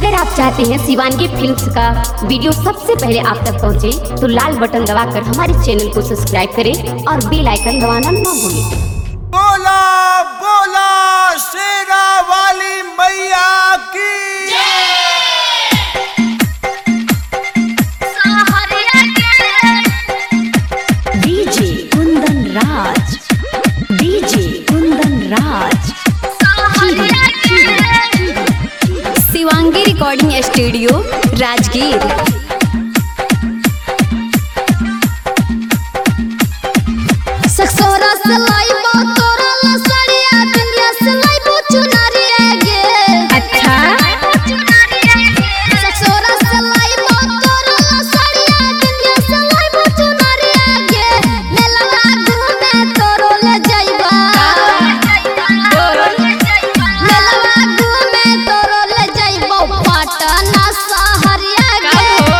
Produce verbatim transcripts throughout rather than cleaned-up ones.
अगर आप चाहते हैं शिवानगी फिल्म्स का वीडियो सबसे पहले आप तक पहुंचे, तो लाल बटन दबाकर हमारे चैनल को सब्सक्राइब करें और बेल आइकन दबाना ना भूलें। बोला बोला शेरा वाली मैया की DJ Kundan Raj, DJ Kundan Raj, Shivangi recording studio Rajgir. Saksohara से लाइबो तोरा लसड़िया बिंदिया से लाइबो चुनरिया गे। अच्छा सक्सोरा से लाइबो तोरा लसड़िया बिंदिया से लाइबो चुनरिया गे। मेला घूमे तोरो ले जाइबा, मेला घूमे तोरो ले जाइबो पटना शहरिया गे।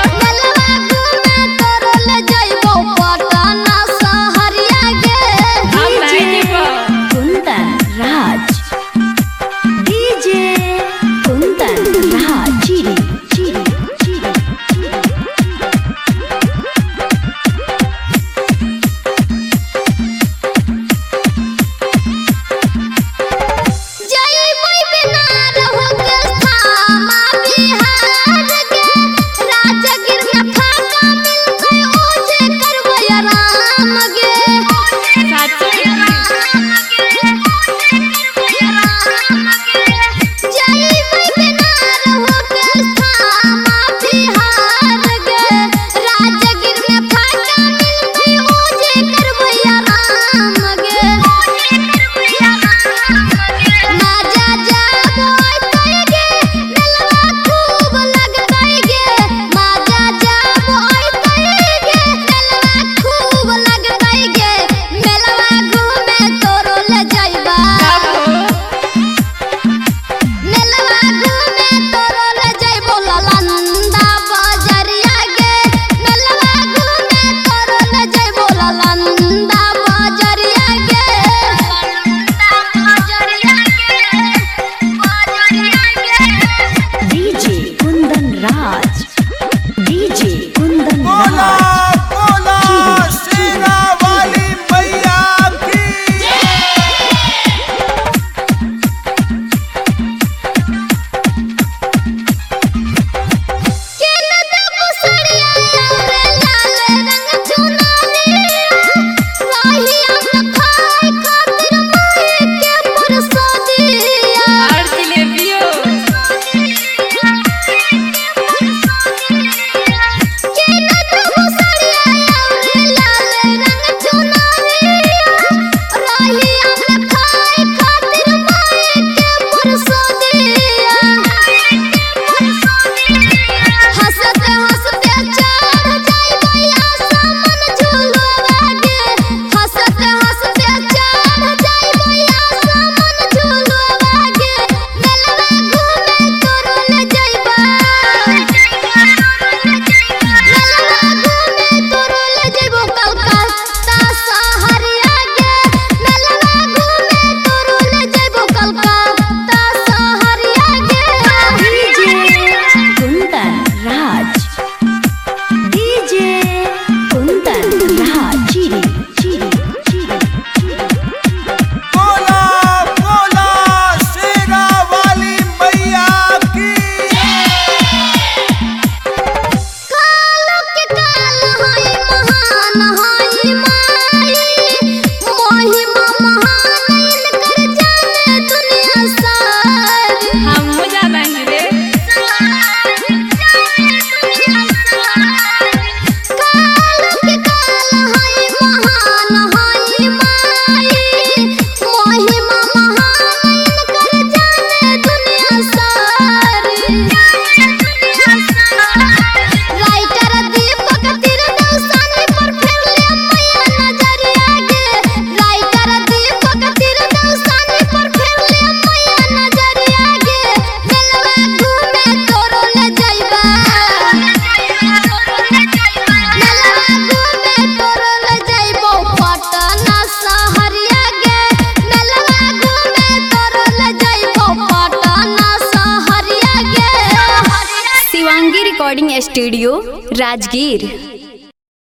Shivangi recording studio Rajgir.